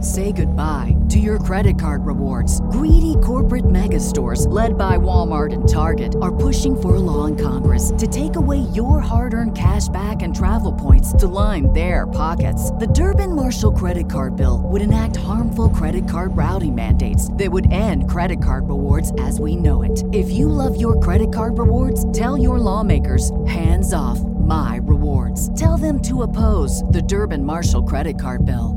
Say goodbye to your credit card rewards. Greedy corporate mega stores, led by Walmart and Target, are pushing for a law in Congress to take away your hard-earned cash back and travel points to line their pockets. The Durbin-Marshall credit card bill would enact harmful credit card routing mandates that would end credit card rewards as we know it. If you love your credit card rewards, tell your lawmakers, hands off my rewards. Tell them to oppose the Durbin-Marshall credit card bill.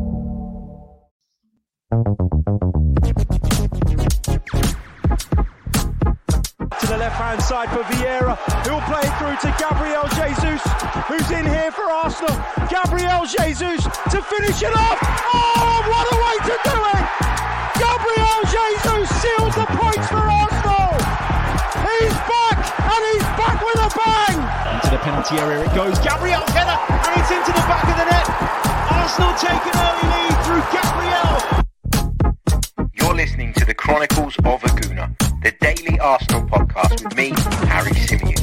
To the left-hand side for Vieira, who'll play it through to Gabriel Jesus, who's in here for Arsenal. Gabriel Jesus to finish it off. Oh, what a way to do it! Gabriel Jesus seals the points for Arsenal. He's back, and he's back with a bang. Into the penalty area it goes. Gabriel's header, and it's into the back of the net. Arsenal take an early lead through Gabriel. You're listening to the Chronicles of a Gooner, the daily Arsenal podcast with me, Harry Symeou.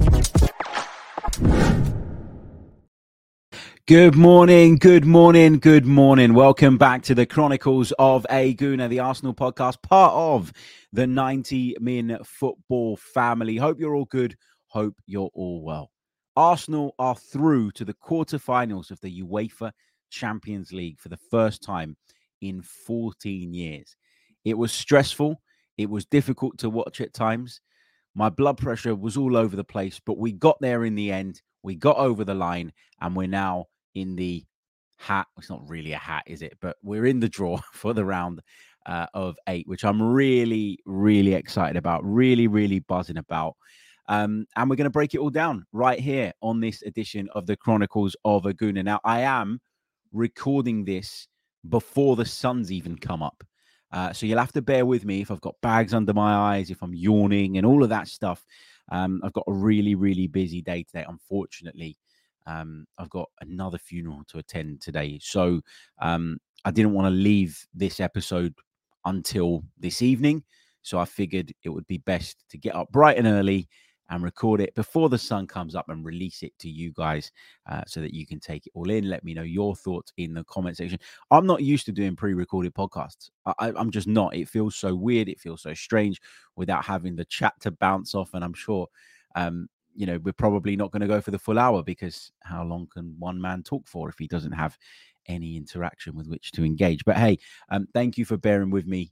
Good morning, good morning, good morning. Welcome back to the Chronicles of a Gooner, the Arsenal podcast, part of the 90 Min Football family. Hope you're all good. Hope you're all well. Arsenal are through to the quarterfinals of the UEFA Champions League for the first time in 14 years. It was stressful. It was difficult to watch at times. My blood pressure was all over the place, but we got there in the end. We got over the line, and we're now in the hat. It's not really a hat, is it? But we're in the draw for the round of 8, which I'm really, really excited about, really, really buzzing about. And we're going to break it all down right here on this edition of the Chronicles of a Gooner. Now, I am recording this before the sun's even come up. So you'll have to bear with me if I've got bags under my eyes, if I'm yawning and all of that stuff. I've got a really, really busy day today. Unfortunately, I've got another funeral to attend today. So I didn't want to leave this episode until this evening. So I figured it would be best to get up bright and early and record it before the sun comes up and release it to you guys so that you can take it all in. Let me know your thoughts in the comment section. I'm not used to doing pre-recorded podcasts. I'm just not. It feels so weird. It feels so strange without having the chat to bounce off. And I'm sure, we're probably not going to go for the full hour because how long can one man talk for if he doesn't have any interaction with which to engage? But hey, thank you for bearing with me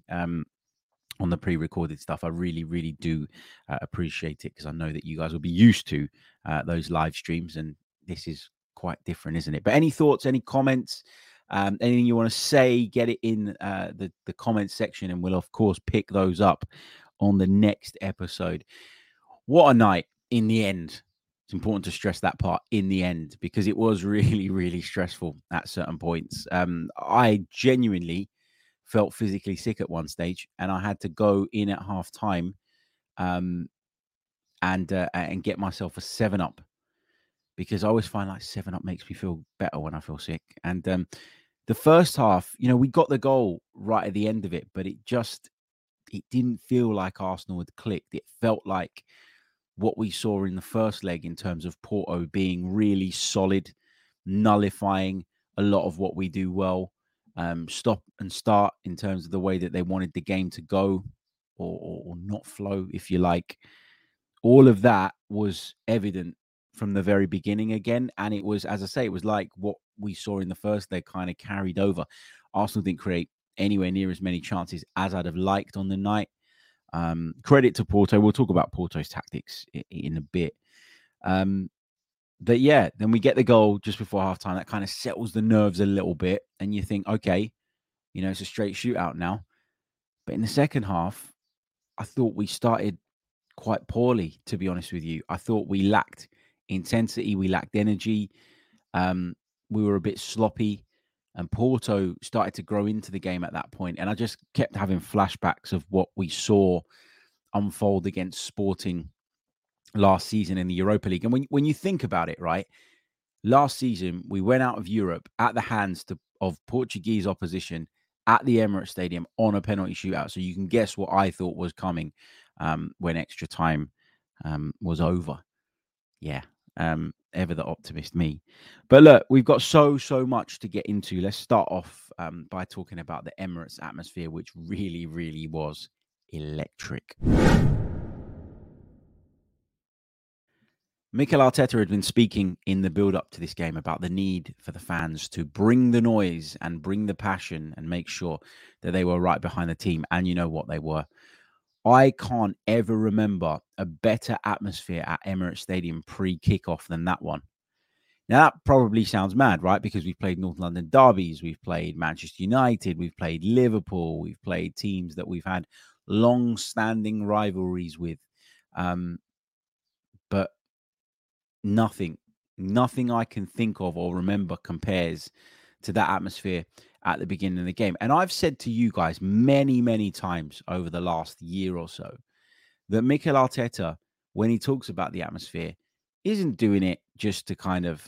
on the pre-recorded stuff. I really, really do appreciate it because I know that you guys will be used to those live streams, and this is quite different, isn't it? But any thoughts, any comments, anything you want to say, get it in the comments section, and we'll, of course, pick those up on the next episode. What a night in the end. It's important to stress that part, in the end, because it was really, really stressful at certain points. I genuinely felt physically sick at one stage, and I had to go in at half time and get myself a 7-Up, because I always find like 7-Up makes me feel better when I feel sick. And the first half, we got the goal right at the end of it, but it didn't feel like Arsenal had clicked. It felt like what we saw in the first leg in terms of Porto being really solid, nullifying a lot of what we do well. Stop and start in terms of the way that they wanted the game to go or not flow, if you like. All of that was evident from the very beginning again. And it was, as I say, it was like what we saw in the first leg kind of carried over. Arsenal didn't create anywhere near as many chances as I'd have liked on the night. Credit to Porto. We'll talk about Porto's tactics in a bit. But yeah, then we get the goal just before halftime. That kind of settles the nerves a little bit. And you think, okay, it's a straight shootout now. But in the second half, I thought we started quite poorly, to be honest with you. I thought we lacked intensity. We lacked energy. We were a bit sloppy. And Porto started to grow into the game at that point. And I just kept having flashbacks of what we saw unfold against Sporting last season in the Europa League. And when you think about it, right, last season we went out of Europe at the hands of Portuguese opposition at the Emirates Stadium on a penalty shootout. So you can guess what I thought was coming when extra time was over. Yeah, Ever the optimist, me. But look, we've got so much to get into. Let's start off by talking about the Emirates atmosphere, which really, really was electric. Mikel Arteta had been speaking in the build-up to this game about the need for the fans to bring the noise and bring the passion and make sure that they were right behind the team. And you know what they were. I can't ever remember a better atmosphere at Emirates Stadium pre-kickoff than that one. Now, that probably sounds mad, right? Because we've played North London derbies, we've played Manchester United, we've played Liverpool, we've played teams that we've had long-standing rivalries with. But nothing I can think of or remember compares to that atmosphere at the beginning of the game. And I've said to you guys many, many times over the last year or so that Mikel Arteta, when he talks about the atmosphere, isn't doing it just to kind of,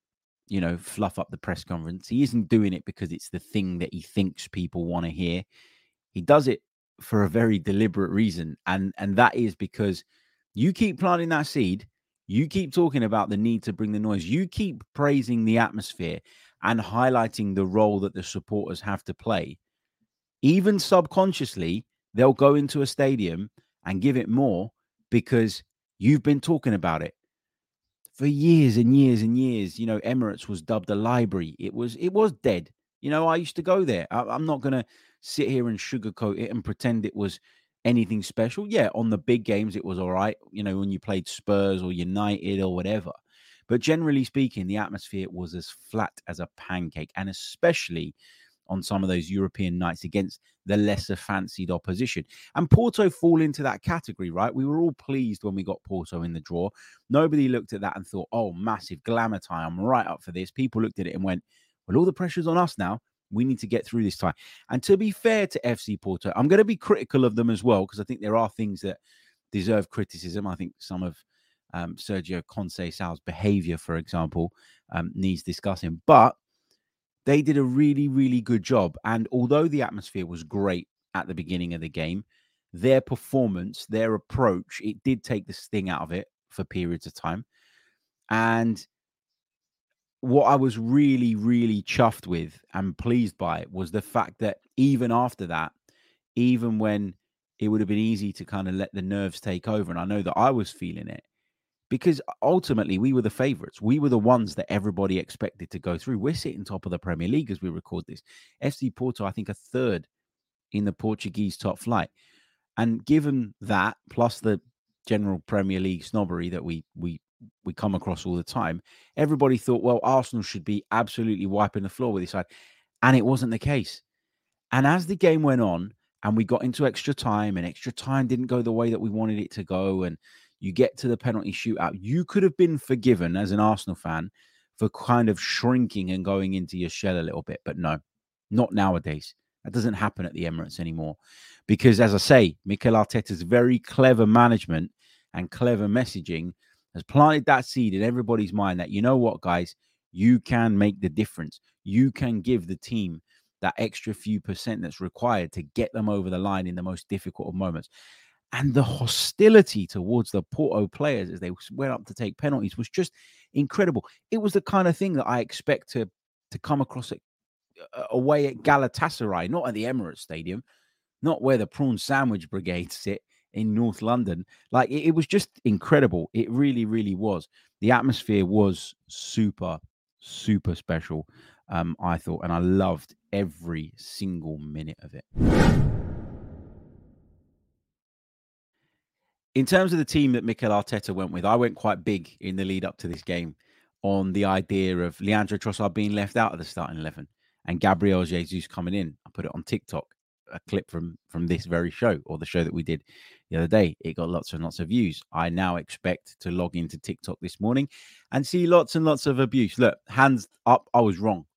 fluff up the press conference. He isn't doing it because it's the thing that he thinks people want to hear. He does it for a very deliberate reason. And that is because you keep planting that seed. You keep talking about the need to bring the noise. You keep praising the atmosphere and highlighting the role that the supporters have to play. Even subconsciously, they'll go into a stadium and give it more because you've been talking about it for years and years and years. Emirates was dubbed a library. It was dead. I used to go there. I'm not going to sit here and sugarcoat it and pretend it was anything special. Yeah, on the big games, it was all right. When you played Spurs or United or whatever. But generally speaking, the atmosphere was as flat as a pancake, and especially on some of those European nights against the lesser fancied opposition. And Porto fall into that category, right? We were all pleased when we got Porto in the draw. Nobody looked at that and thought, oh, massive glamour tie. I'm right up for this. People looked at it and went, well, all the pressure's on us now. We need to get through this tie. And to be fair to FC Porto, I'm going to be critical of them as well, because I think there are things that deserve criticism. I think some of Sergio Conceição's behavior, for example, needs discussing. But they did a really, really good job. And although the atmosphere was great at the beginning of the game, their performance, their approach, it did take the sting out of it for periods of time. And what I was really, really chuffed with and pleased by was the fact that even after that, even when it would have been easy to kind of let the nerves take over, and I know that I was feeling it, because ultimately we were the favourites. We were the ones that everybody expected to go through. We're sitting top of the Premier League as we record this. FC Porto, I think, a third in the Portuguese top flight. And given that, plus the general Premier League snobbery that we come across all the time, everybody thought, well, Arsenal should be absolutely wiping the floor with this side. And it wasn't the case. And as the game went on and we got into extra time, and extra time didn't go the way that we wanted it to go, and you get to the penalty shootout, you could have been forgiven as an Arsenal fan for kind of shrinking and going into your shell a little bit. But no, not nowadays. That doesn't happen at the Emirates anymore. Because, as I say, Mikel Arteta's very clever management and clever messaging has planted that seed in everybody's mind that, you know what, guys, you can make the difference. You can give the team that extra few percent that's required to get them over the line in the most difficult of moments. And the hostility towards the Porto players as they went up to take penalties was just incredible. It was the kind of thing that I expect to come across away at Galatasaray, not at the Emirates Stadium, not where the Prawn Sandwich Brigade sit in North London. Like, it was just incredible. It really, really was. The atmosphere was super, super special, I thought, and I loved every single minute of it. In terms of the team that Mikel Arteta went with, I went quite big in the lead up to this game on the idea of Leandro Trossard being left out of the starting 11 and Gabriel Jesus coming in. I put it on TikTok, a clip from this very show, or the show that we did the other day. It got lots and lots of views. I now expect to log into TikTok this morning and see lots and lots of abuse. Look, hands up, I was wrong.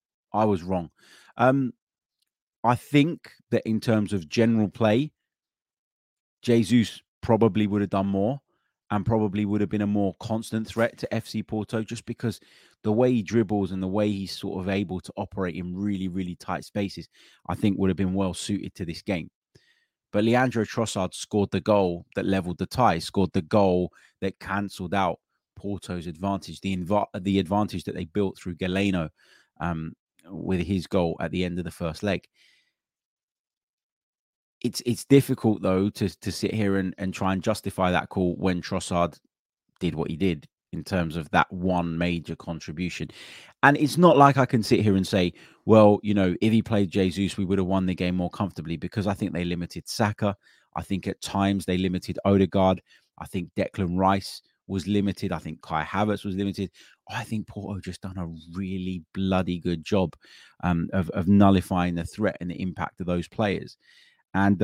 I think that in terms of general play, Jesus probably would have done more and probably would have been a more constant threat to FC Porto, just because the way he dribbles and the way he's sort of able to operate in really, really tight spaces, I think would have been well suited to this game. But Leandro Trossard scored the goal that leveled the tie, scored the goal that cancelled out Porto's advantage, the advantage that they built through Galeno with his goal at the end of the first leg. It's difficult, though, to sit here and try and justify that call when Trossard did what he did in terms of that one major contribution. And it's not like I can sit here and say, well, if he played Jesus, we would have won the game more comfortably, because I think they limited Saka. I think at times they limited Odegaard. I think Declan Rice was limited. I think Kai Havertz was limited. I think Porto just done a really bloody good job of nullifying the threat and the impact of those players. And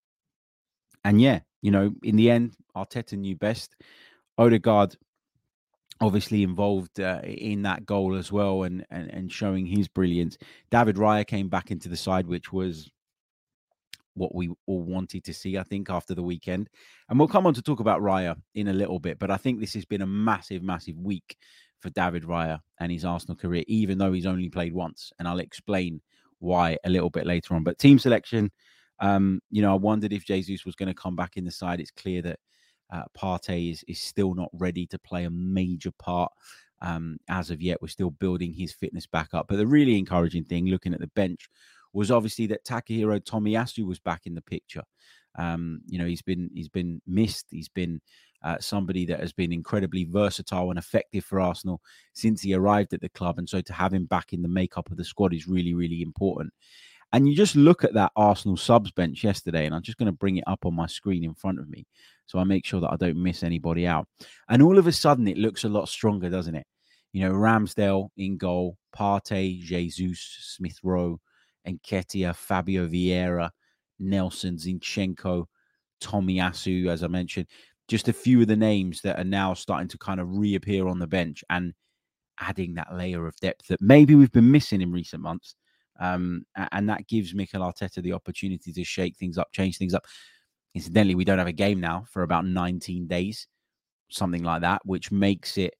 yeah, in the end, Arteta knew best. Odegaard obviously involved in that goal as well, and showing his brilliance. David Raya came back into the side, which was what we all wanted to see, I think, after the weekend. And we'll come on to talk about Raya in a little bit, but I think this has been a massive, massive week for David Raya and his Arsenal career, even though he's only played once. And I'll explain why a little bit later on. But team selection, I wondered if Jesus was going to come back in the side. It's clear that Partey is still not ready to play a major part as of yet. We're still building his fitness back up. But the really encouraging thing, looking at the bench, was obviously that Takahiro Tomiyasu was back in the picture. He's been missed. He's been somebody that has been incredibly versatile and effective for Arsenal since he arrived at the club. And so to have him back in the makeup of the squad is really, really important. And you just look at that Arsenal subs bench yesterday, and I'm just going to bring it up on my screen in front of me so I make sure that I don't miss anybody out. And all of a sudden, it looks a lot stronger, doesn't it? Ramsdale in goal, Partey, Jesus, Smith Rowe, Nketiah, Fabio Vieira, Nelson, Zinchenko, Tomiyasu, as I mentioned. Just a few of the names that are now starting to kind of reappear on the bench and adding that layer of depth that maybe we've been missing in recent months. And that gives Mikel Arteta the opportunity to shake things up, change things up. Incidentally, we don't have a game now for about 19 days, something like that, which makes it,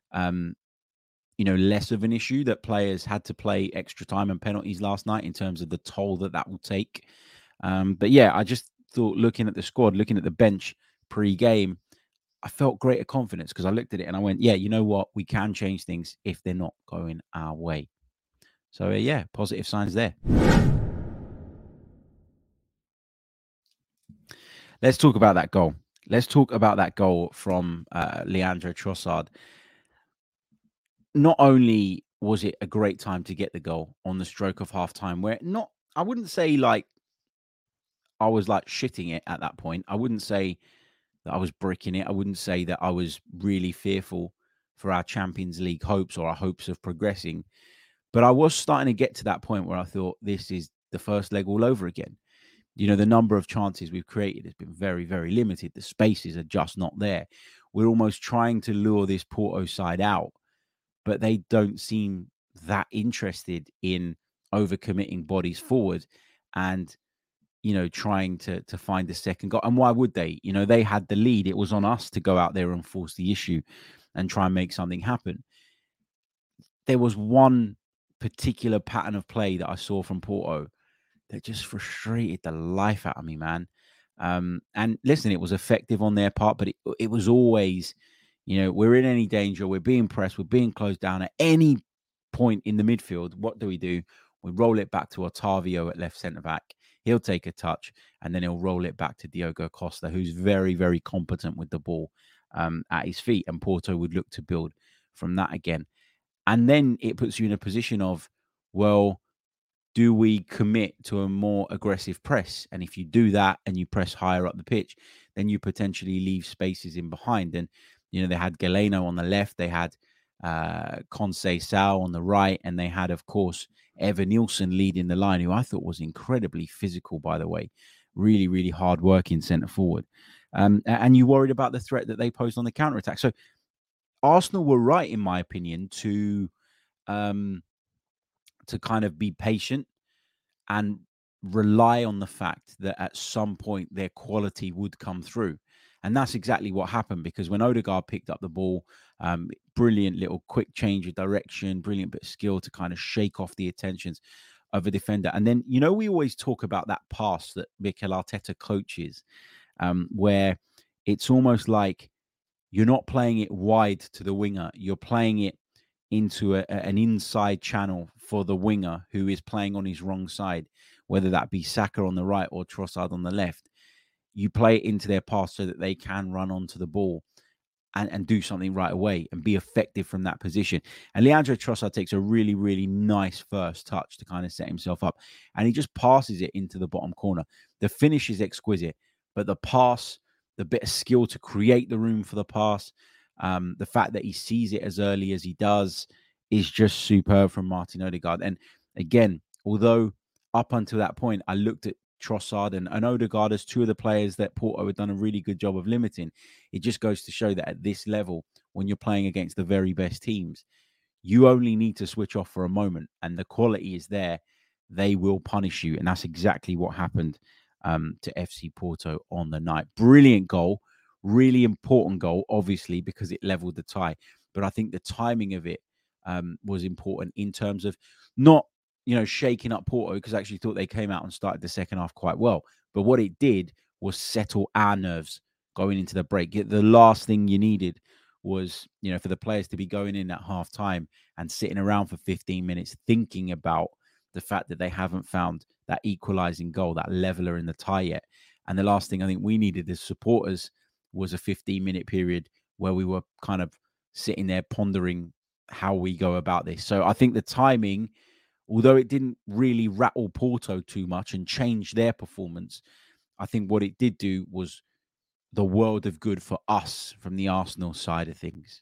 less of an issue that players had to play extra time and penalties last night in terms of the toll that will take. But yeah, I just thought, looking at the squad, looking at the bench pre-game, I felt greater confidence because I looked at it and I went, yeah, you know what? We can change things if they're not going our way. So, yeah, positive signs there. Let's talk about that goal. Let's talk about that goal from Leandro Trossard. Not only was it a great time to get the goal on the stroke of halftime, where I wouldn't say like I was like shitting it at that point. I wouldn't say that I was bricking it. I wouldn't say that I was really fearful for our Champions League hopes or our hopes of progressing. But I was starting to get to that point where I thought this is the first leg all over again. The number of chances we've created has been very, very limited. The spaces are just not there. We're almost trying to lure this Porto side out, but they don't seem that interested in overcommitting bodies forward and, trying to find a second goal. And why would they? They had the lead. It was on us to go out there and force the issue and try and make something happen. There was one particular pattern of play that I saw from Porto that just frustrated the life out of me, man. And listen, it was effective on their part, but it was always, we're in any danger, we're being pressed, we're being closed down at any point in the midfield. What do? We roll it back to Otavio at left centre-back. He'll take a touch, and then he'll roll it back to Diogo Costa, who's very, very competent with the ball at his feet. And Porto would look to build from that again. And then it puts you in a position of, well, do we commit to a more aggressive press? And if you do that and you press higher up the pitch, then you potentially leave spaces in behind. And, they had Galeno on the left. They had Conceição on the right. And they had, of course, Evanilson leading the line, who I thought was incredibly physical, by the way. Really, really hard-working centre forward. And you worried about the threat that they posed on the counter-attack. So Arsenal were right, in my opinion, to kind of be patient and rely on the fact that at some point their quality would come through. And that's exactly what happened, because when Odegaard picked up the ball, brilliant little quick change of direction, brilliant bit of skill to kind of shake off the attentions of a defender. And then, we always talk about that pass that Mikel Arteta coaches, where it's almost like you're not playing it wide to the winger. You're playing it into an inside channel for the winger who is playing on his wrong side, whether that be Saka on the right or Trossard on the left. You play it into their pass so that they can run onto the ball and do something right away and be effective from that position. And Leandro Trossard takes a really, really nice first touch to kind of set himself up. And he just passes it into the bottom corner. The finish is exquisite, but the pass, the bit of skill to create the room for the pass, the fact that he sees it as early as he does is just superb from Martin Odegaard. And again, although up until that point, I looked at Trossard and Odegaard as two of the players that Porto had done a really good job of limiting. It just goes to show that at this level, when you're playing against the very best teams, you only need to switch off for a moment and the quality is there. They will punish you. And that's exactly what happened to FC Porto on the night. Brilliant goal, really important goal, obviously, because it leveled the tie. But I think the timing of it was important in terms of not shaking up Porto, because I actually thought they came out and started the second half quite well. But what it did was settle our nerves going into the break. The last thing you needed was, for the players to be going in at half time and sitting around for 15 minutes thinking about the fact that they haven't found that equalizing goal, that leveler in the tie yet. And the last thing I think we needed as supporters was a 15-minute period where we were kind of sitting there pondering how we go about this. So I think the timing, although it didn't really rattle Porto too much and change their performance, I think what it did do was the world of good for us from the Arsenal side of things.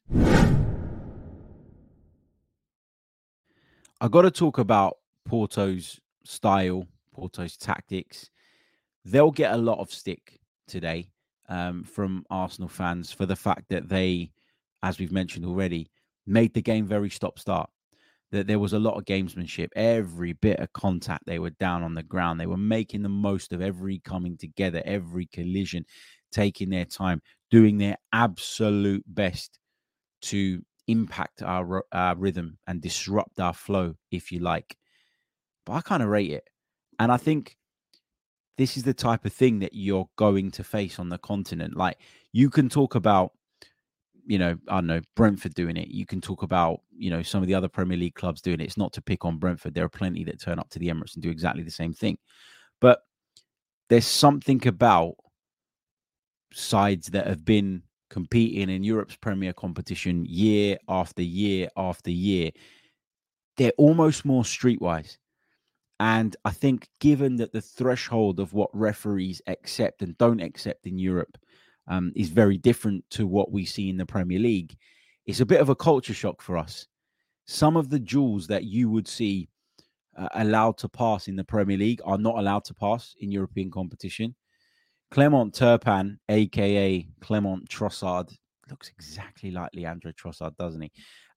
I got to talk about Porto's style, Porto's tactics. They'll get a lot of stick today from Arsenal fans for the fact that they, as we've mentioned already, made the game very stop-start. That there was a lot of gamesmanship. Every bit of contact, they were down on the ground. They were making the most of every coming together, every collision, taking their time, doing their absolute best to impact our rhythm and disrupt our flow, if you like. But I kind of rate it. And I think this is the type of thing that you're going to face on the continent. Like, you can talk about, I don't know, Brentford doing it. You can talk about, some of the other Premier League clubs doing it. It's not to pick on Brentford. There are plenty that turn up to the Emirates and do exactly the same thing. But there's something about sides that have been competing in Europe's Premier competition year after year after year. They're almost more streetwise. And I think given that the threshold of what referees accept and don't accept in Europe is very different to what we see in the Premier League, it's a bit of a culture shock for us. Some of the jewels that you would see allowed to pass in the Premier League are not allowed to pass in European competition. Clement Turpin, a.k.a. Clement Trossard, looks exactly like Leandro Trossard, doesn't he?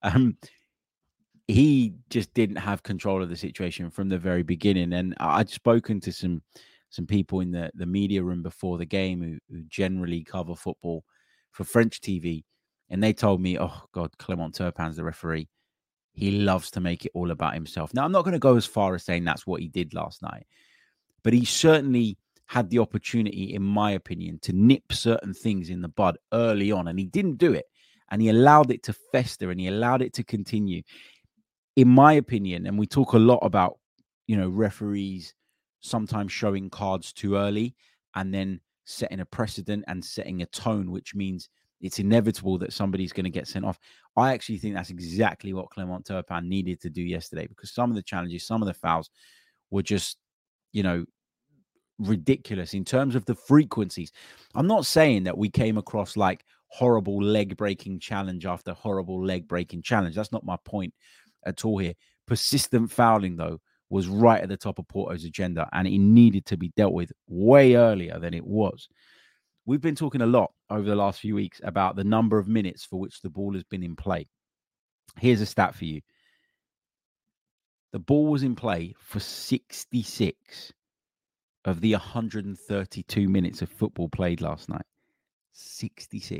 He just didn't have control of the situation from the very beginning. And I'd spoken to some people in the media room before the game who generally cover football for French TV. And they told me, oh, God, Clement Turpin's the referee. He loves to make it all about himself. Now, I'm not going to go as far as saying that's what he did last night. But he certainly had the opportunity, in my opinion, to nip certain things in the bud early on. And he didn't do it. And he allowed it to fester and he allowed it to continue. In my opinion, and we talk a lot about, referees sometimes showing cards too early and then setting a precedent and setting a tone, which means it's inevitable that somebody's going to get sent off. I actually think that's exactly what Clement Turpin needed to do yesterday, because some of the challenges, some of the fouls were just, ridiculous in terms of the frequencies. I'm not saying that we came across like horrible leg-breaking challenge after horrible leg-breaking challenge. That's not my point at all here. Persistent fouling, though, was right at the top of Porto's agenda, and it needed to be dealt with way earlier than it was. We've been talking a lot over the last few weeks about the number of minutes for which the ball has been in play. Here's a stat for you. The ball was in play for 66 of the 132 minutes of football played last night. 66.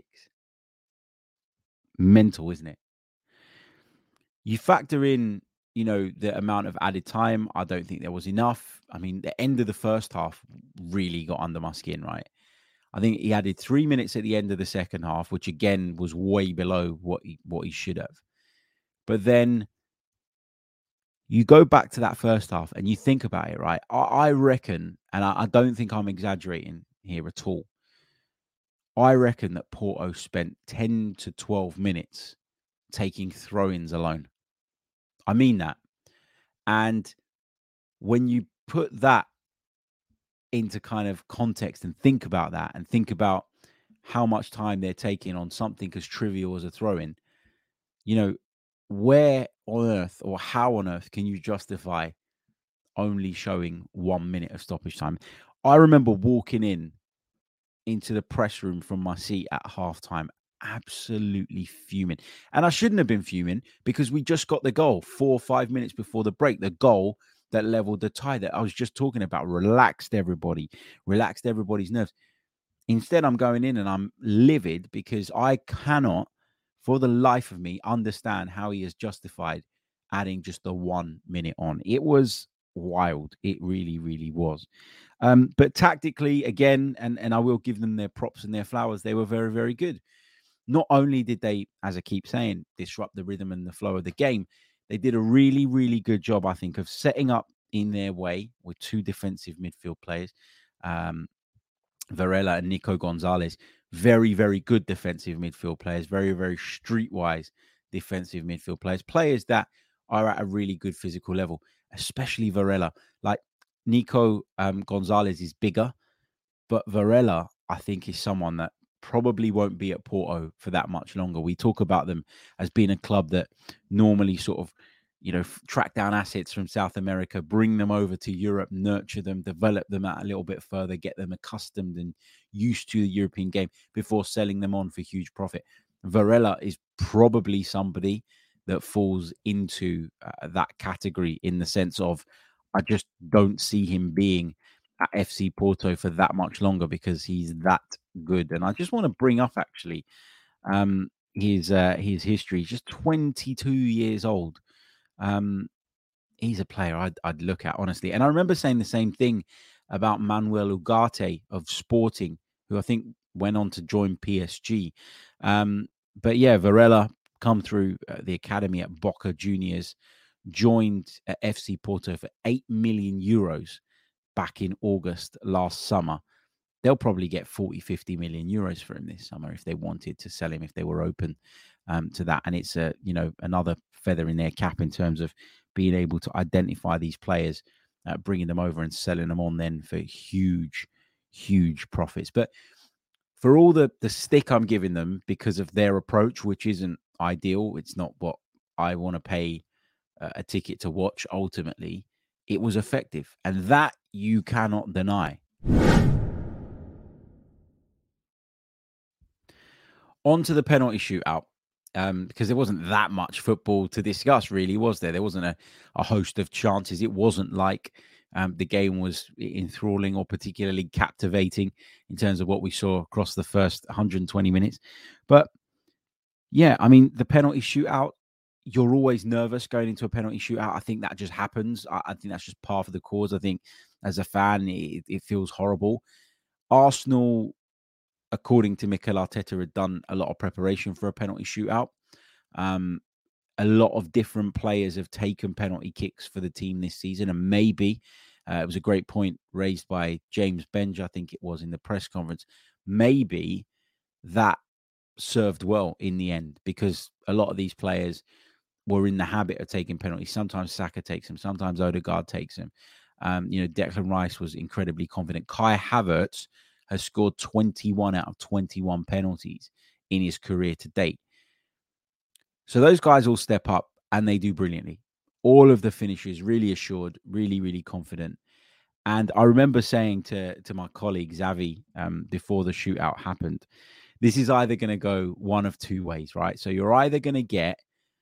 Mental, isn't it? You factor in, the amount of added time. I don't think there was enough. I mean, the end of the first half really got under my skin, right? I think he added 3 minutes at the end of the second half, which again was way below what he should have. But then you go back to that first half and you think about it, right? I reckon, and I don't think I'm exaggerating here at all, I reckon that Porto spent 10 to 12 minutes taking throw-ins alone. I mean that. And when you put that into kind of context and think about that and think about how much time they're taking on something as trivial as a throw-in, where on earth or how on earth can you justify only showing 1 minute of stoppage time? I remember walking into the press room from my seat at halftime, absolutely fuming. And I shouldn't have been fuming because we just got the goal 4 or 5 minutes before the break, the goal that leveled the tie that I was just talking about, relaxed everybody's nerves. Instead, I'm going in and I'm livid because I cannot, for the life of me, understand how he has justified adding just the 1 minute on. It was wild. It really, really was. But tactically, again, and I will give them their props and their flowers, they were very, very good. Not only did they, as I keep saying, disrupt the rhythm and the flow of the game, they did a really, really good job, I think, of setting up in their way with two defensive midfield players, Varela and Nico Gonzalez. Very, very good defensive midfield players, very, very streetwise defensive midfield players, players that are at a really good physical level, especially Varela. Like Nico Gonzalez is bigger, but Varela, I think, is someone that probably won't be at Porto for that much longer. We talk about them as being a club that normally sort of, track down assets from South America, bring them over to Europe, nurture them, develop them out a little bit further, get them accustomed and used to the European game before selling them on for huge profit. Varela is probably somebody that falls into that category in the sense of I just don't see him being at FC Porto for that much longer because he's that good. And I just want to bring up actually his history. He's just 22 years old. He's a player I'd look at, honestly. And I remember saying the same thing about Manuel Ugarte of Sporting, who I think went on to join PSG. But yeah, Varela come through the academy at Boca Juniors, joined at FC Porto for 8 million euros back in August last summer. They'll probably get 40, 50 million euros for him this summer if they wanted to sell him, if they were open to that. And it's another feather in their cap in terms of being able to identify these players, bringing them over and selling them on then for huge, huge profits. But for all the stick I'm giving them because of their approach, which isn't ideal, it's not what I want to pay a ticket to watch ultimately, it was effective. And that you cannot deny. On to the penalty shootout, because there wasn't that much football to discuss, really, was there? There wasn't a host of chances. It wasn't like the game was enthralling or particularly captivating in terms of what we saw across the first 120 minutes. But yeah, I mean, the penalty shootout, you're always nervous going into a penalty shootout. I think that just happens. I think that's just part of the cause. I think as a fan, it feels horrible. Arsenal, according to Mikel Arteta, had done a lot of preparation for a penalty shootout. A lot of different players have taken penalty kicks for the team this season. And maybe, it was a great point raised by James Benge, I think it was, in the press conference. Maybe that served well in the end because a lot of these players were in the habit of taking penalties. Sometimes Saka takes them. Sometimes Odegaard takes them. Declan Rice was incredibly confident. Kai Havertz has scored 21 out of 21 penalties in his career to date. So those guys all step up and they do brilliantly. All of the finishers really assured, really, really confident. And I remember saying to my colleague Xavi before the shootout happened, this is either going to go one of two ways, right? So you're either going to get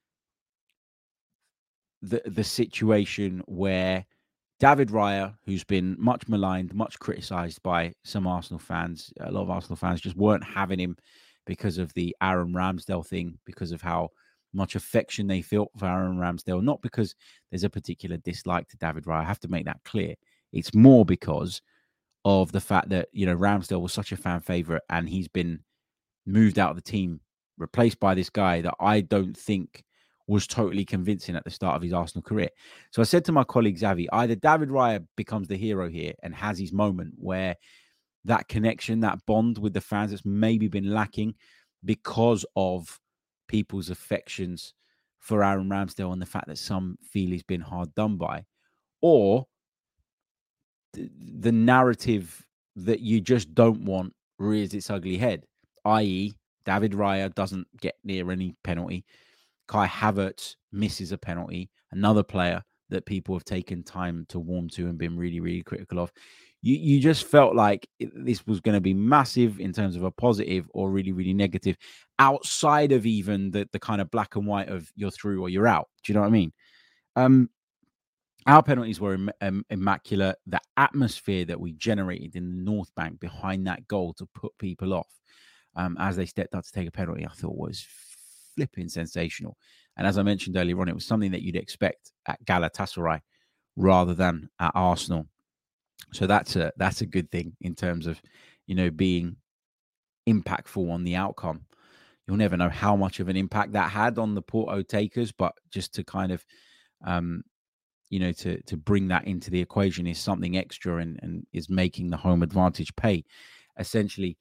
the situation where David Raya, who's been much maligned, much criticised by some Arsenal fans, a lot of Arsenal fans just weren't having him because of the Aaron Ramsdale thing, because of how much affection they felt for Aaron Ramsdale, not because there's a particular dislike to David Raya. I have to make that clear. It's more because of the fact that, Ramsdale was such a fan favorite and he's been moved out of the team, replaced by this guy that I don't think was totally convincing at the start of his Arsenal career. So I said to my colleague Xavi, either David Raya becomes the hero here and has his moment where that connection, that bond with the fans that's maybe been lacking because of people's affections for Aaron Ramsdale and the fact that some feel he's been hard done by, or the narrative that you just don't want rears its ugly head, i.e. David Raya doesn't get near any penalty. Kai Havertz misses a penalty, another player that people have taken time to warm to and been really, really critical of. You just felt like this was going to be massive in terms of a positive or really, really negative, outside of even the kind of black and white of you're through or you're out. Do you know what I mean? Our penalties were immaculate. The atmosphere that we generated in the North Bank behind that goal to put people off as they stepped up to take a penalty, I thought was flipping sensational. And as I mentioned earlier on, it was something that you'd expect at Galatasaray rather than at Arsenal. So that's a good thing in terms of, being impactful on the outcome. You'll never know how much of an impact that had on the Porto takers, but just to kind of, to bring that into the equation is something extra and is making the home advantage pay. Essentially,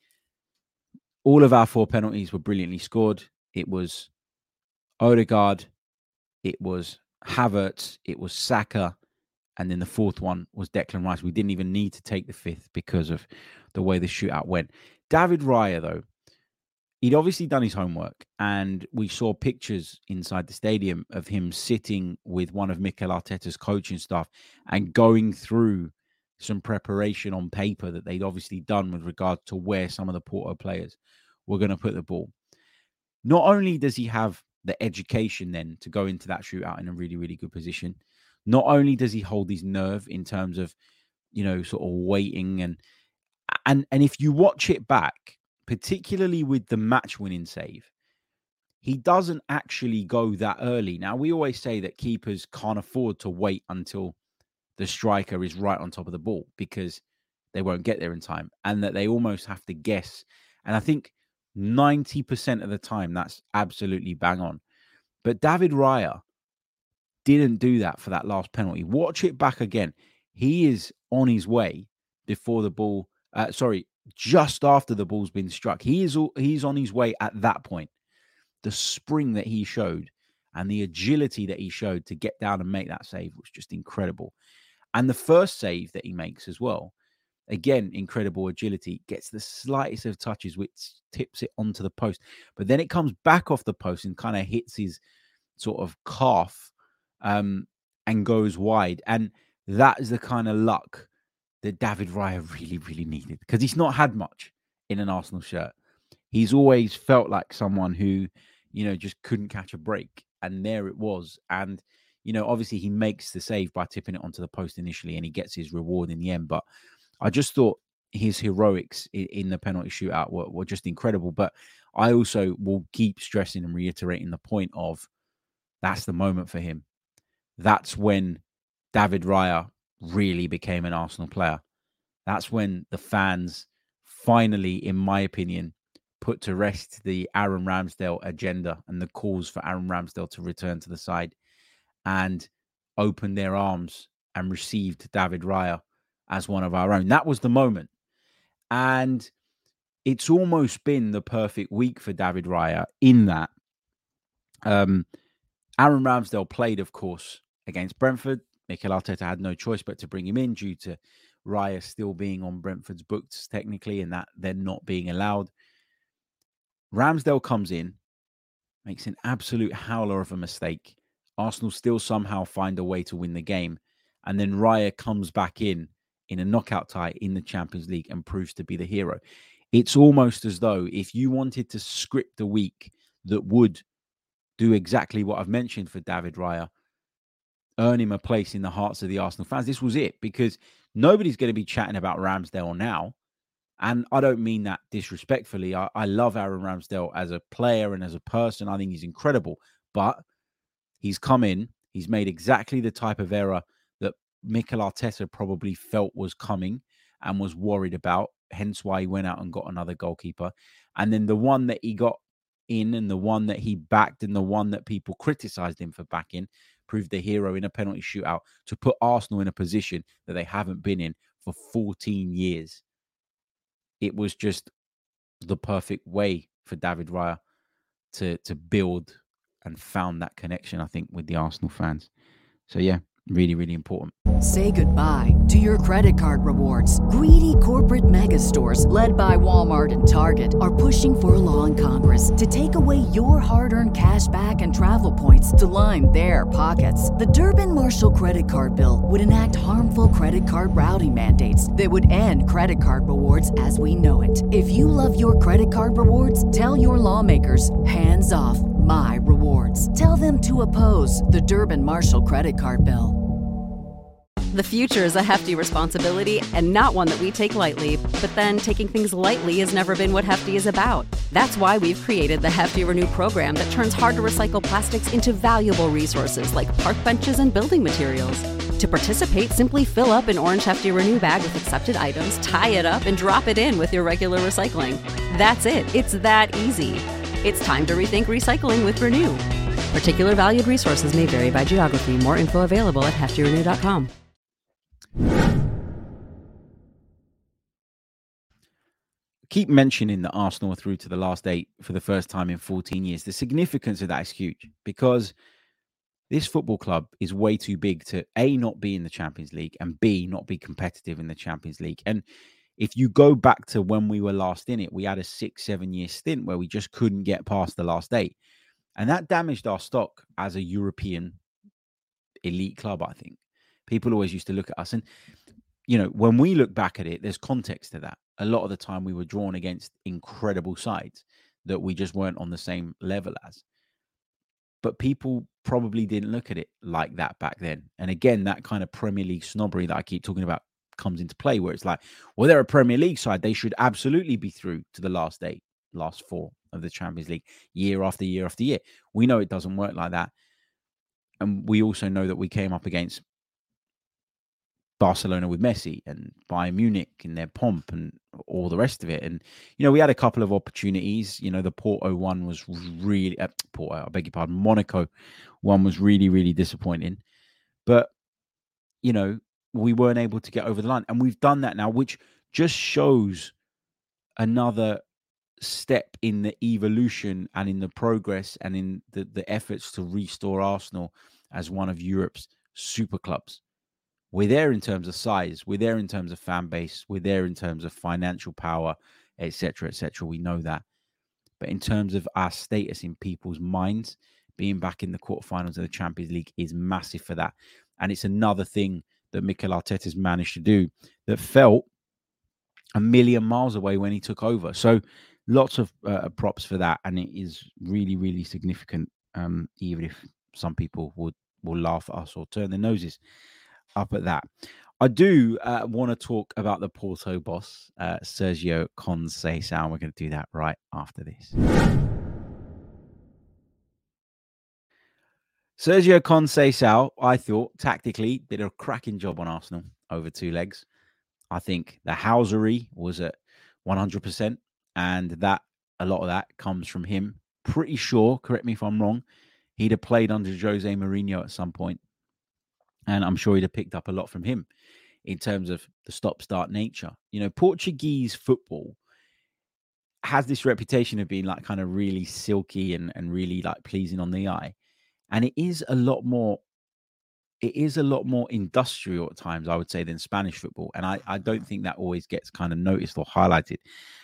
all of our 4 penalties were brilliantly scored. It was Odegaard, it was Havertz, it was Saka, and then the 4th one was Declan Rice. We didn't even need to take the 5th because of the way the shootout went. David Raya, though, he'd obviously done his homework, and we saw pictures inside the stadium of him sitting with one of Mikel Arteta's coaching staff and going through some preparation on paper that they'd obviously done with regard to where some of the Porto players were going to put the ball. Not only does he have the education then to go into that shootout in a really, really good position, not only does he hold his nerve in terms of, sort of waiting and if you watch it back, particularly with the match-winning save, he doesn't actually go that early. Now, we always say that keepers can't afford to wait until the striker is right on top of the ball because they won't get there in time, and that they almost have to guess. And I think 90% of the time, that's absolutely bang on. But David Raya didn't do that for that last penalty. Watch it back again. He is on his way before the ball. Just after the ball's been struck. He's on his way at that point. The spring that he showed and the agility that he showed to get down and make that save was just incredible. And the first save that he makes as well, again, incredible agility, gets the slightest of touches, which tips it onto the post. But then it comes back off the post and kind of hits his sort of calf and goes wide. And that is the kind of luck that David Raya really, really needed, because he's not had much in an Arsenal shirt. He's always felt like someone who, just couldn't catch a break. And there it was. And, obviously he makes the save by tipping it onto the post initially and he gets his reward in the end. But I just thought his heroics in the penalty shootout were just incredible. But I also will keep stressing and reiterating the point of that's the moment for him. That's when David Raya really became an Arsenal player. That's when the fans finally, in my opinion, put to rest the Aaron Ramsdale agenda and the calls for Aaron Ramsdale to return to the side and opened their arms and received David Raya as one of our own. That was the moment. And it's almost been the perfect week for David Raya in that Aaron Ramsdale played, of course, against Brentford. Mikel Arteta had no choice but to bring him in due to Raya still being on Brentford's books technically and that they're not being allowed. Ramsdale comes in, makes an absolute howler of a mistake. Arsenal still somehow find a way to win the game. And then Raya comes back in a knockout tie in the Champions League and proves to be the hero. It's almost as though if you wanted to script a week that would do exactly what I've mentioned for David Raya, earn him a place in the hearts of the Arsenal fans, this was it, because nobody's going to be chatting about Ramsdale now. And I don't mean that disrespectfully. I love Aaron Ramsdale as a player and as a person. I think he's incredible. But he's come in, he's made exactly the type of error that Mikel Arteta probably felt was coming. and was worried about, hence why he went out and got another goalkeeper. And then the one that he got in and the one that he backed and the one that people criticized him for backing proved the hero in a penalty shootout to put Arsenal in a position that they haven't been in for 14 years. It was just the perfect way for David Raya to build and found that connection, I think, with the Arsenal fans. So, yeah, really, really important. Say goodbye to your credit card rewards. Greedy corporate mega stores, led by Walmart and Target, are pushing for a law in Congress to take away your hard-earned cash back and travel points to line their pockets. The Durbin-Marshall credit card bill would enact harmful credit card routing mandates that would end credit card rewards as we know it. If you love your credit card rewards, tell your lawmakers, hands off my rewards. Tell them to oppose the Durbin-Marshall credit card bill. The future is a hefty responsibility and not one that we take lightly. But then taking things lightly has never been what Hefty is about. That's why we've created the Hefty Renew program that turns hard-to-recycle plastics into valuable resources like park benches and building materials. To participate, simply fill up an orange Hefty Renew bag with accepted items, tie it up, and drop it in with your regular recycling. That's it. It's that easy. It's time to rethink recycling with Renew. Particular valued resources may vary by geography. More info available at heftyrenew.com. Keep mentioning that Arsenal are through to the last 8 for the first time in 14 years. The significance of that is huge because this football club is way too big to A, not be in the Champions League, and B, not be competitive in the Champions League. And if you go back to when we were last in it, we had a 6-7 year stint where we just couldn't get past the last 8. And that damaged our stock as a European elite club, I think. People always used to look at us. And, you know, when we look back at it, there's context to that. A lot of the time we were drawn against incredible sides that we just weren't on the same level as. But people probably didn't look at it like that back then. And again, that kind of Premier League snobbery that I keep talking about comes into play, where it's like, well, they're a Premier League side. They should absolutely be through to the last 8, last 4 of the Champions League year after year after year. We know it doesn't work like that. And we also know that we came up against Barcelona with Messi and Bayern Munich in their pomp and all the rest of it. And, you know, we had a couple of opportunities. You know, the Porto one was really, Monaco one was really, really disappointing. But, you know, we weren't able to get over the line. And we've done that now, which just shows another step in the evolution and in the progress and in the efforts to restore Arsenal as one of Europe's super clubs. We're there in terms of size. We're there in terms of fan base. We're there in terms of financial power, etc., etc. We know that. But in terms of our status in people's minds, being back in the quarterfinals of the Champions League is massive for that. And it's another thing that Mikel Arteta's managed to do that felt a million miles away when he took over. So lots of props for that. And it is really, really significant, even if some people will laugh at us or turn their noses up at that. I do want to talk about the Porto boss, Sergio Conceição. We're going to do that right after this. Sergio Conceição, I thought, tactically, did a cracking job on Arsenal over 2 legs. I think the housery was at 100%, and that a lot of that comes from him. Pretty sure, correct me if I'm wrong, he'd have played under Jose Mourinho at some point. And I'm sure he'd have picked up a lot from him in terms of the stop-start nature. You know, Portuguese football has this reputation of being like kind of really silky and really like pleasing on the eye. And it is a lot more industrial at times, I would say, than Spanish football. And I don't think that always gets kind of noticed or highlighted.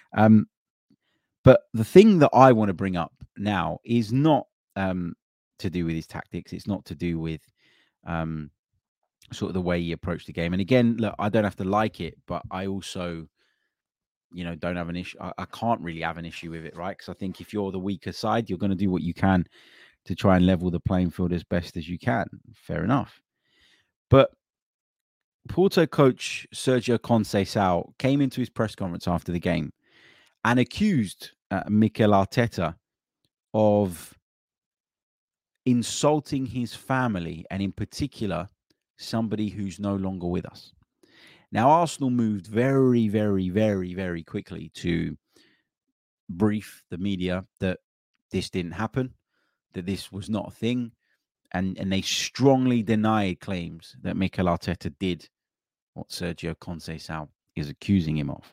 But the thing that I want to bring up now is not to do with his tactics. It's not to do with sort of the way he approached the game. And again, look, I don't have to like it, but I also, you know, don't have an issue. I can't really have an issue with it, right? Because I think if you're the weaker side, you're going to do what you can to try and level the playing field as best as you can. Fair enough. But Porto coach Sergio Conceição came into his press conference after the game and accused Mikel Arteta of insulting his family, and in particular, somebody who's no longer with us. Now, Arsenal moved very, very, very, very quickly to brief the media that this didn't happen, that this was not a thing, and they strongly denied claims that Mikel Arteta did what Sergio Conceição is accusing him of.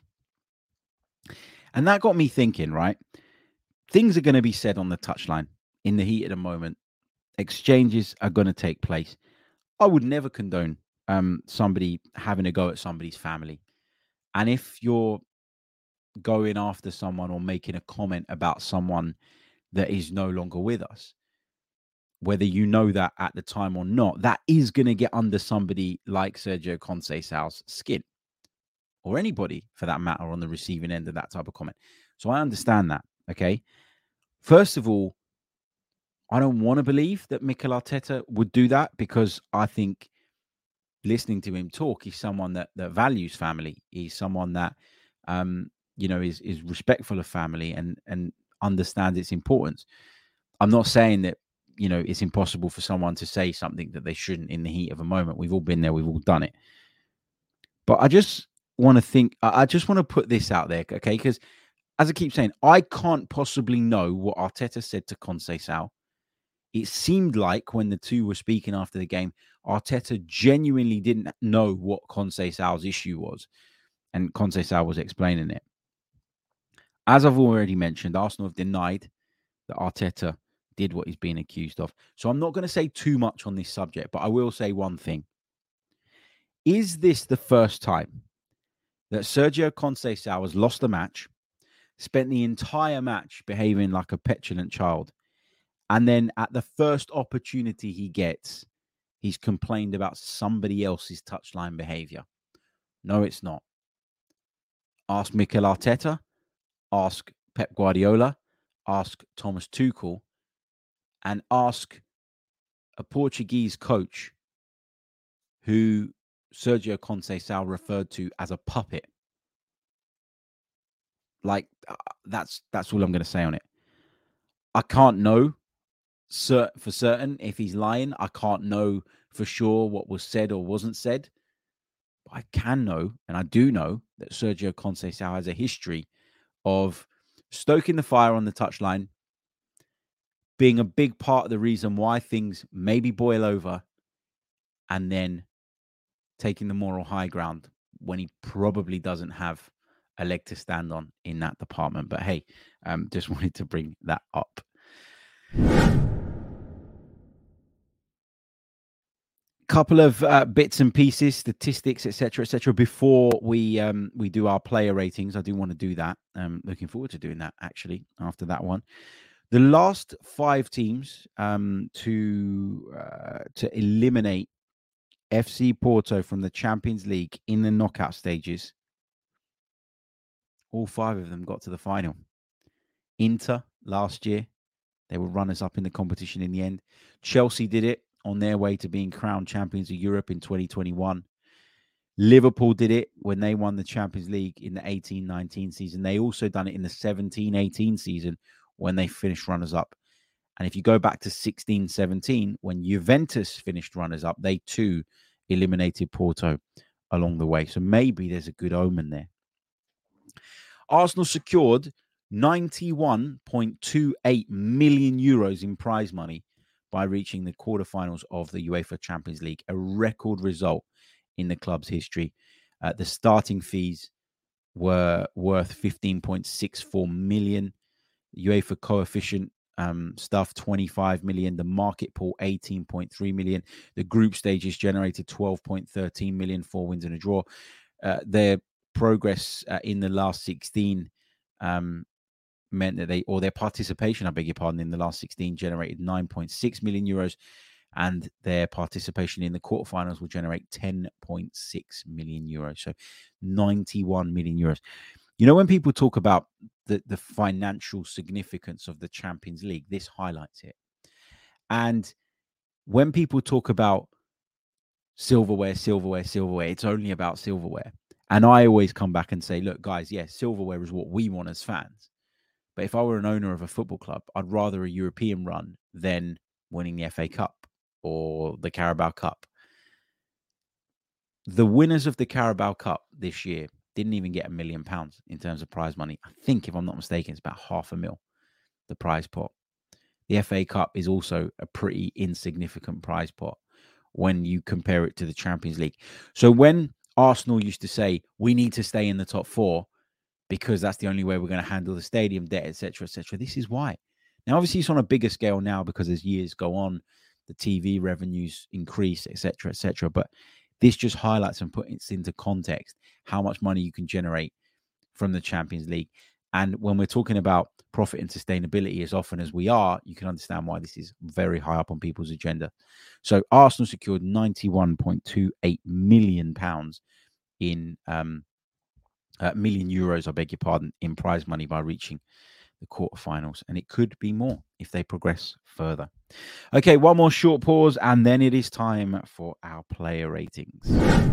And that got me thinking, right? Things are going to be said on the touchline in the heat of the moment. Exchanges are going to take place. I would never condone somebody having a go at somebody's family. And if you're going after someone or making a comment about someone that is no longer with us, whether you know that at the time or not, that is going to get under somebody like Sergio Conceição's skin, or anybody for that matter on the receiving end of that type of comment. So I understand that, okay? First of all, I don't want to believe that Mikel Arteta would do that, because I think listening to him talk, he's someone that values family. He's someone that, is respectful of family and understands its importance. I'm not saying that, it's impossible for someone to say something that they shouldn't in the heat of a moment. We've all been there. We've all done it. But I just want to put this out there, okay? Because as I keep saying, I can't possibly know what Arteta said to Conceição. It seemed like when the two were speaking after the game, Arteta genuinely didn't know what Conceição's issue was, and Conceição was explaining it. As I've already mentioned, Arsenal have denied that Arteta did what he's being accused of. So I'm not going to say too much on this subject, but I will say one thing. Is this the first time that Sergio Conceição has lost the match, spent the entire match behaving like a petulant child, and then at the first opportunity he gets, he's complained about somebody else's touchline behavior? No, it's not. Ask Mikel Arteta, ask Pep Guardiola, ask Thomas Tuchel, and ask a Portuguese coach who Sergio Conceição referred to as a puppet. Like, that's all I'm going to say on it. I can't know for certain if he's lying. I can't know for sure what was said or wasn't said. But I can know, and I do know, that Sergio Conceição has a history of stoking the fire on the touchline, being a big part of the reason why things maybe boil over, and then taking the moral high ground when he probably doesn't have a leg to stand on in that department. But hey, just wanted to bring that up. Couple of bits and pieces, statistics, etc. Before we do our player ratings. I do want to do that. Looking forward to doing that, actually, after that one. The last 5 teams to eliminate FC Porto from the Champions League in the knockout stages, all 5 of them got to the final. Inter last year, they were runners-up in the competition in the end. Chelsea did it on their way to being crowned champions of Europe in 2021. Liverpool did it when they won the Champions League in the 18-19 season. They also done it in the 17-18 season when they finished runners-up. And if you go back to 16-17, when Juventus finished runners-up, they too eliminated Porto along the way. So maybe there's a good omen there. Arsenal secured 91.28 million euros in prize money by reaching the quarterfinals of the UEFA Champions League, a record result in the club's history. The starting fees were worth 15.64 million. UEFA coefficient stuff, 25 million. The market pool, 18.3 million. The group stages generated 12.13 million, 4 wins and a draw. Their progress in the last 16 meant that their participation, I beg your pardon, in the last 16 generated 9.6 million euros, and their participation in the quarterfinals will generate 10.6 million euros. So 91 million euros. You know, when people talk about the financial significance of the Champions League, this highlights it. And when people talk about silverware, it's only about silverware. And I always come back and say, look, guys, yes, silverware is what we want as fans. But if I were an owner of a football club, I'd rather a European run than winning the FA Cup or the Carabao Cup. the winners of the Carabao Cup this year didn't even get £1 million in terms of prize money. I think, if I'm not mistaken, it's about £500,000, the prize pot. The FA Cup is also a pretty insignificant prize pot when you compare it to the Champions League. So when Arsenal used to say, we need to stay in the top 4 because that's the only way we're going to handle the stadium debt, etc., this is why. Now, obviously, it's on a bigger scale now because as years go on, the TV revenues increase, etc. But this just highlights and puts into context how much money you can generate from the Champions League. And when we're talking about profit and sustainability as often as we are, you can understand why this is very high up on people's agenda. So Arsenal secured £91.28 million in million euros, I beg your pardon, in prize money by reaching the quarterfinals. And it could be more if they progress further. Okay, one more short pause, and then it is time for our player ratings.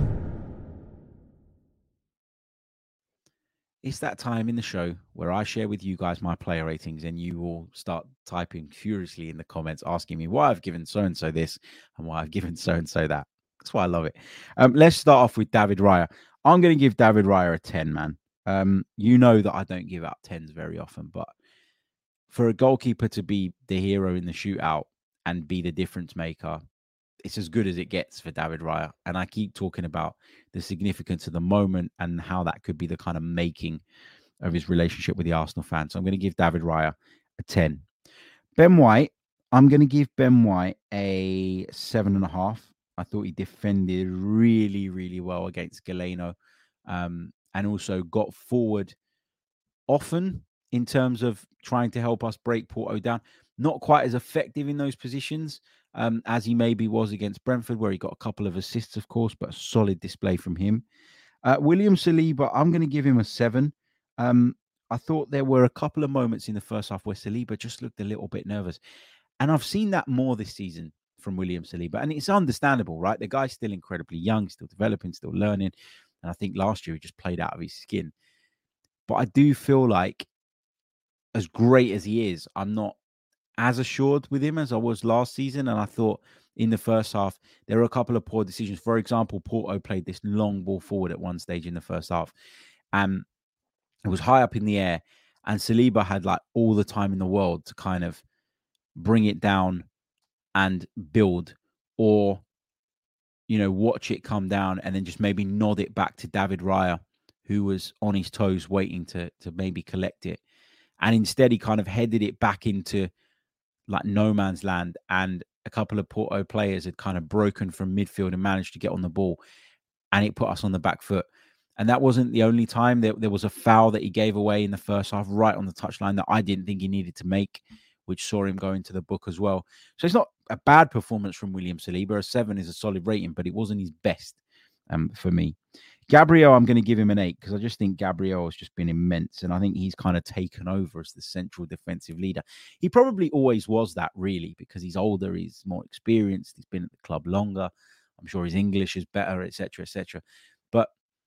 It's that time in the show where I share with you guys my player ratings, and you all start typing furiously in the comments, asking me why I've given so-and-so this and why I've given so-and-so that. That's why I love it. Let's start off with David Raya. I'm going to give David Raya a 10, man. You know that I don't give out 10s very often, but for a goalkeeper to be the hero in the shootout and be the difference maker, it's as good as it gets for David Raya. And I keep talking about the significance of the moment and how that could be the kind of making of his relationship with the Arsenal fans. So I'm going to give David Raya a 10. Ben White, I'm going to give Ben White a 7.5. I thought he defended really, really well against Galeno, and also got forward often in terms of trying to help us break Porto down. Not quite as effective in those positions as he maybe was against Brentford, where he got a couple of assists, of course, but a solid display from him. William Saliba, I'm going to give him a 7. I thought there were a couple of moments in the first half where Saliba just looked a little bit nervous. And I've seen that more this season from William Saliba. And it's understandable, right? The guy's still incredibly young, still developing, still learning. And I think last year he just played out of his skin. But I do feel like, as great as he is, I'm not as assured with him as I was last season. And I thought in the first half, there were a couple of poor decisions. For example, Porto played this long ball forward at one stage in the first half. And it was high up in the air. And Saliba had like all the time in the world to kind of bring it down and build, or, you know, watch it come down and then just maybe nod it back to David Raya, who was on his toes waiting to maybe collect it. And instead, he kind of headed it back into like no man's land. And a couple of Porto players had kind of broken from midfield and managed to get on the ball. And it put us on the back foot. And that wasn't the only time. There was a foul that he gave away in the first half, right on the touchline, that I didn't think he needed to make, which saw him go into the book as well. So it's not a bad performance from William Saliba. A 7 is a solid rating, but it wasn't his best for me. Gabriel, I'm going to give him an 8 because I just think Gabriel has just been immense. And I think he's kind of taken over as the central defensive leader. He probably always was that, really, because he's older, he's more experienced, he's been at the club longer. I'm sure his English is better, etc., etc. But,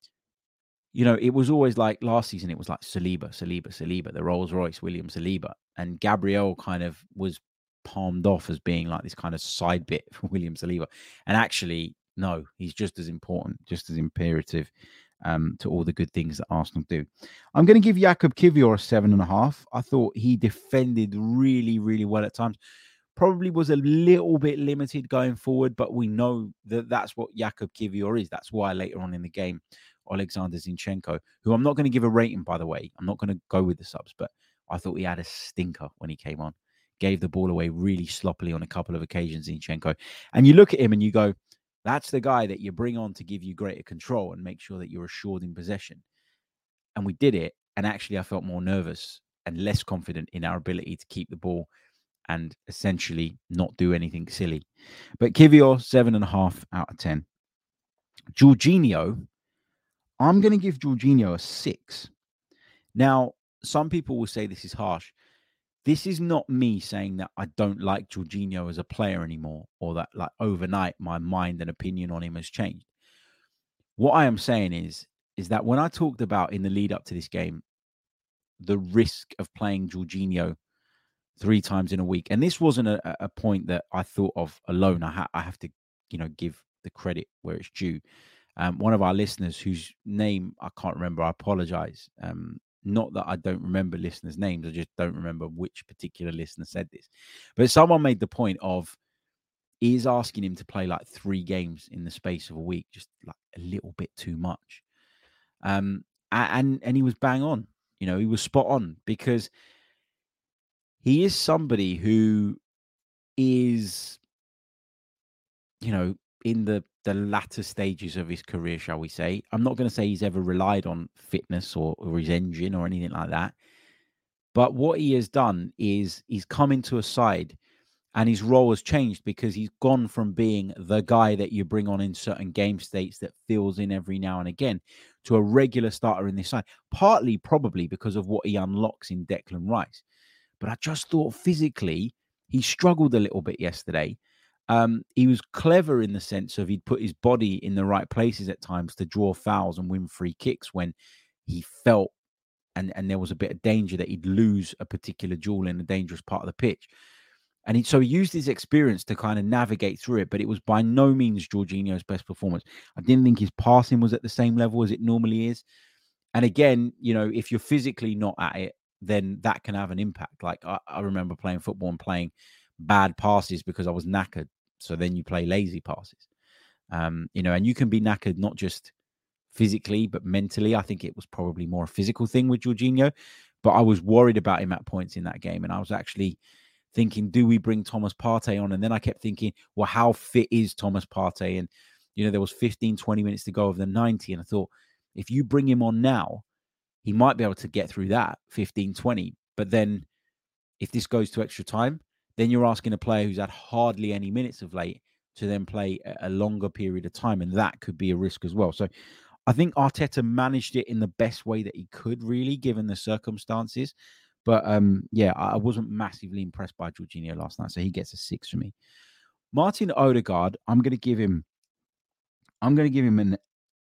you know, it was always like last season, it was like Saliba, the Rolls Royce, William Saliba. And Gabriel kind of was palmed off as being like this kind of side bit for William Saliba. And actually, no, he's just as important, just as imperative to all the good things that Arsenal do. I'm going to give Jakub Kiwior a 7.5. I thought he defended really, really well at times. Probably was a little bit limited going forward, but we know that that's what Jakub Kiwior is. That's why later on in the game, Alexander Zinchenko, who I'm not going to give a rating, by the way. I'm not going to go with the subs, but I thought he had a stinker when he came on. Gave the ball away really sloppily on a couple of occasions, Zinchenko. And you look at him and you go, that's the guy that you bring on to give you greater control and make sure that you're assured in possession. And we did it. And actually, I felt more nervous and less confident in our ability to keep the ball and essentially not do anything silly. But Kiwior, 7.5 out of 10. Jorginho, I'm going to give Jorginho a 6. Now, some people will say this is harsh. This is not me saying that I don't like Jorginho as a player anymore, or that like overnight my mind and opinion on him has changed. What I am saying is that when I talked about in the lead up to this game, the risk of playing Jorginho 3 times in a week, and this wasn't a point that I thought of alone. I have to, you know, give the credit where it's due. One of our listeners, whose name I can't remember, I apologize. Not that I don't remember listeners' names, I just don't remember which particular listener said this. But someone made the point of, is asking him to play like 3 games in the space of a week just like a little bit too much. And he was bang on. You know, he was spot on, because he is somebody who is, you know, in the latter stages of his career, shall we say. I'm not going to say he's ever relied on fitness or his engine or anything like that. But what he has done is he's come into a side and his role has changed, because he's gone from being the guy that you bring on in certain game states that fills in every now and again to a regular starter in this side, partly probably because of what he unlocks in Declan Rice. But I just thought physically he struggled a little bit yesterday. He was clever in the sense of he'd put his body in the right places at times to draw fouls and win free kicks when he felt and there was a bit of danger that he'd lose a particular duel in a dangerous part of the pitch. And so he used his experience to kind of navigate through it, but it was by no means Jorginho's best performance. I didn't think his passing was at the same level as it normally is. And again, you know, if you're physically not at it, then that can have an impact. Like I remember playing football and playing bad passes because I was knackered. So then you play lazy passes, you know, and you can be knackered not just physically, but mentally. I think it was probably more a physical thing with Jorginho, but I was worried about him at points in that game. And I was actually thinking, do we bring Thomas Partey on? And then I kept thinking, well, how fit is Thomas Partey? And, you know, there was 15, 20 minutes to go of the 90. And I thought, if you bring him on now, he might be able to get through that 15, 20. But then if this goes to extra time, then you're asking a player who's had hardly any minutes of late to then play a longer period of time. And that could be a risk as well. So I think Arteta managed it in the best way that he could, really, given the circumstances. But yeah, I wasn't massively impressed by Jorginho last night. So he gets a 6 for me. Martin Odegaard, I'm going to give him an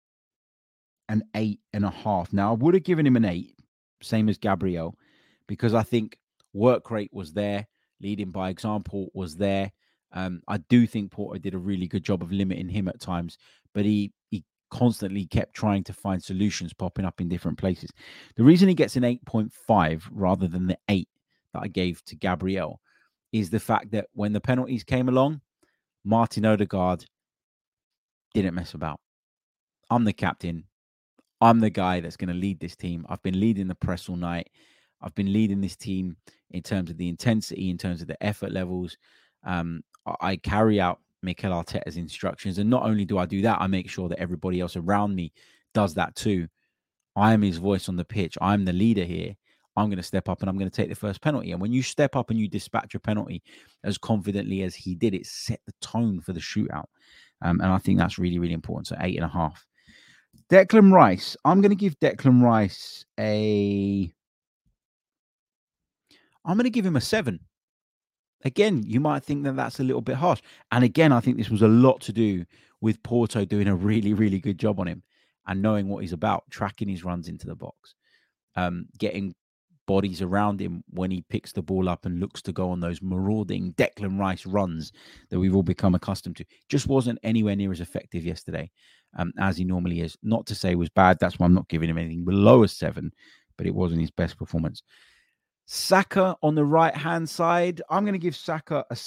8.5. Now, I would have given him an 8, same as Gabriel, because I think work rate was there, leading by example was there. I do think Porto did a really good job of limiting him at times, but he constantly kept trying to find solutions popping up in different places. The reason he gets an 8.5 rather than the 8 that I gave to Gabriel is the fact that when the penalties came along, Martin Odegaard didn't mess about. I'm the captain. I'm the guy that's going to lead this team. I've been leading the press all night. I've been leading this team in terms of the intensity, in terms of the effort levels. I carry out Mikel Arteta's instructions. And not only do I do that, I make sure that everybody else around me does that too. I am his voice on the pitch. I'm the leader here. I'm going to step up and I'm going to take the first penalty. And when you step up and you dispatch your penalty as confidently as he did, it set the tone for the shootout. And I think that's really, really important. So 8.5. Declan Rice. I'm going to give Declan Rice I'm going to give him a 7. Again, you might think that that's a little bit harsh. And again, I think this was a lot to do with Porto doing a really, really good job on him and knowing what he's about, tracking his runs into the box, getting bodies around him when he picks the ball up and looks to go on those marauding Declan Rice runs that we've all become accustomed to. Just wasn't anywhere near as effective yesterday as he normally is. Not to say it was bad. That's why I'm not giving him anything below a 7, but it wasn't his best performance. Saka on the right-hand side, I'm going to give Saka a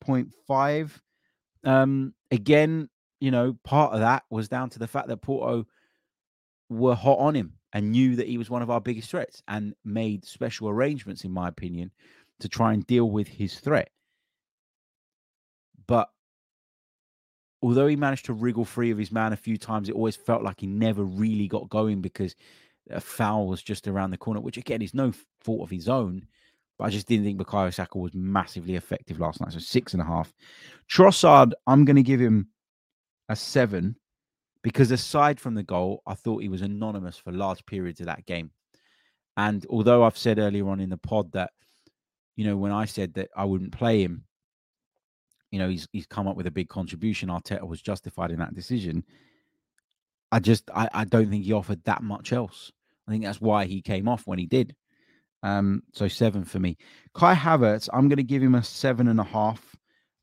6.5. Again, you know, part of that was down to the fact that Porto were hot on him and knew that he was one of our biggest threats and made special arrangements, in my opinion, to try and deal with his threat. But although he managed to wriggle free of his man a few times, it always felt like he never really got going because a foul was just around the corner, which again is no fault of his own. But I just didn't think Bukayo Saka was massively effective last night. So 6.5. Trossard, I'm going to give him a 7 because aside from the goal, I thought he was anonymous for large periods of that game. And although I've said earlier on in the pod that, you know, when I said that I wouldn't play him, you know, he's come up with a big contribution. Arteta was justified in that decision. I don't think he offered that much else. I think that's why he came off when he did. So 7 for me. Kai Havertz, I'm going to give him a 7.5.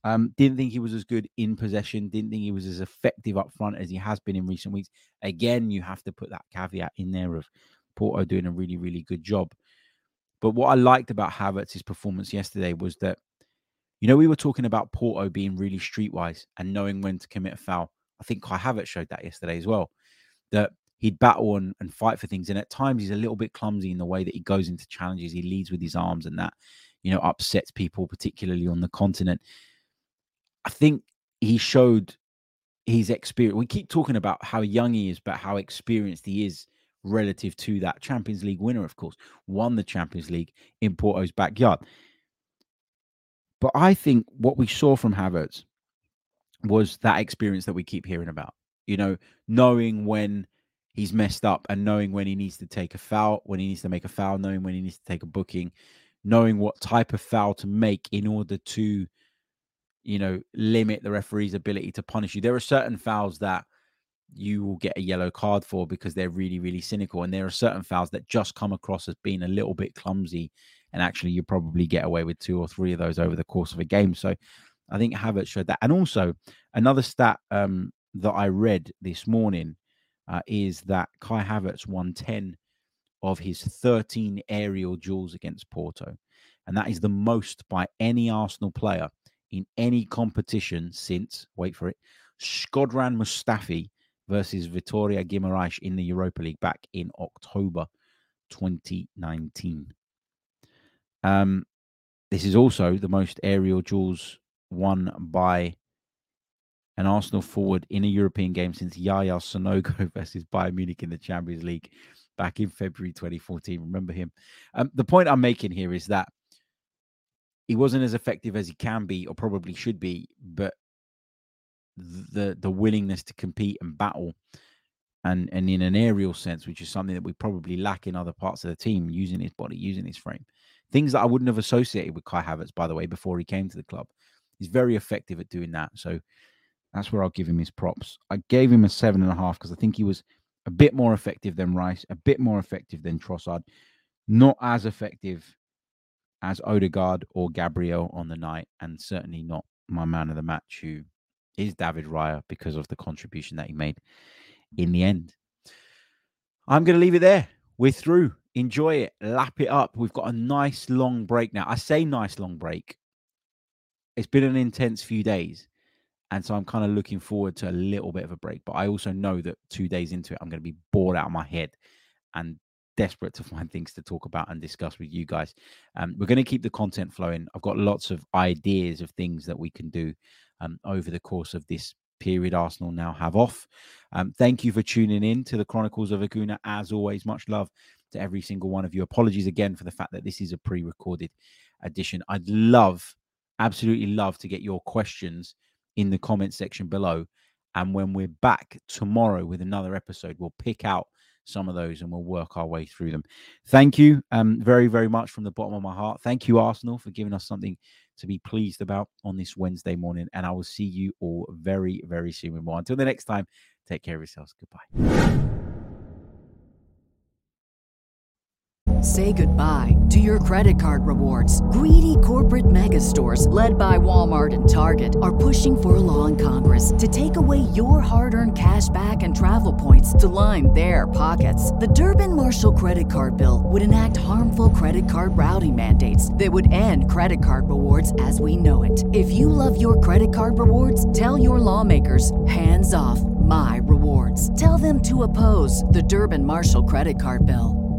Didn't think he was as good in possession. Didn't think he was as effective up front as he has been in recent weeks. Again, you have to put that caveat in there of Porto doing a really, really good job. But what I liked about Havertz's performance yesterday was that, we were talking about Porto being really streetwise and knowing when to commit a foul. I think Kai Havertz showed that yesterday as well, that he'd battle and fight for things. And at times he's a little bit clumsy in the way that he goes into challenges. He leads with his arms and that, upsets people, particularly on the continent. I think he showed his experience. We keep talking about how young he is, but how experienced he is relative to that Champions League winner, of course, won the Champions League in Porto's backyard. But I think what we saw from Havertz was that experience that we keep hearing about, knowing when he's messed up and knowing when he needs to take a foul, when he needs to make a foul, knowing when he needs to take a booking, knowing what type of foul to make in order to, limit the referee's ability to punish you. There are certain fouls that you will get a yellow card for because they're really, really cynical. And there are certain fouls that just come across as being a little bit clumsy. And actually, you probably get away with 2 or 3 of those over the course of a game. So I think Havertz showed that. And also, another stat that I read this morning is that Kai Havertz won 10 of his 13 aerial duels against Porto. And that is the most by any Arsenal player in any competition since, wait for it, Shkodran Mustafi versus Vitória Guimarães in the Europa League back in October 2019. This is also the most aerial duels won by an Arsenal forward in a European game since Yaya Sanogo versus Bayern Munich in the Champions League back in February 2014. Remember him? The point I'm making here is that he wasn't as effective as he can be or probably should be, but the willingness to compete and battle and in an aerial sense, which is something that we probably lack in other parts of the team, using his body, using his frame. Things that I wouldn't have associated with Kai Havertz, by the way, before he came to the club. He's very effective at doing that. So that's where I'll give him his props. I gave him a 7.5 because I think he was a bit more effective than Rice, a bit more effective than Trossard, not as effective as Odegaard or Gabriel on the night, and certainly not my man of the match, who is David Raya, because of the contribution that he made in the end. I'm going to leave it there. We're through. Enjoy it. Lap it up. We've got a nice long break now. I say nice long break. It's been an intense few days, and so I'm kind of looking forward to a little bit of a break. But I also know that 2 days into it, I'm going to be bored out of my head and desperate to find things to talk about and discuss with you guys. We're going to keep the content flowing. I've got lots of ideas of things that we can do over the course of this period Arsenal now have off. Thank you for tuning in to the Chronicles of a Gooner. As always, much love to every single one of you. Apologies again for the fact that this is a pre-recorded edition. I'd absolutely love to get your questions in the comment section below. And when we're back tomorrow with another episode, we'll pick out some of those and we'll work our way through them. Thank you very, very much from the bottom of my heart. Thank you, Arsenal, for giving us something to be pleased about on this Wednesday morning. And I will see you all very, very soon with more. Until the next time, take care of yourselves. Goodbye. Say goodbye to your credit card rewards. Greedy corporate mega stores, led by Walmart and Target, are pushing for a law in Congress to take away your hard-earned cash back and travel points to line their pockets. The Durbin-Marshall credit card bill would enact harmful credit card routing mandates that would end credit card rewards as we know it. If you love your credit card rewards, tell your lawmakers, hands off my rewards. Tell them to oppose the Durbin-Marshall credit card bill.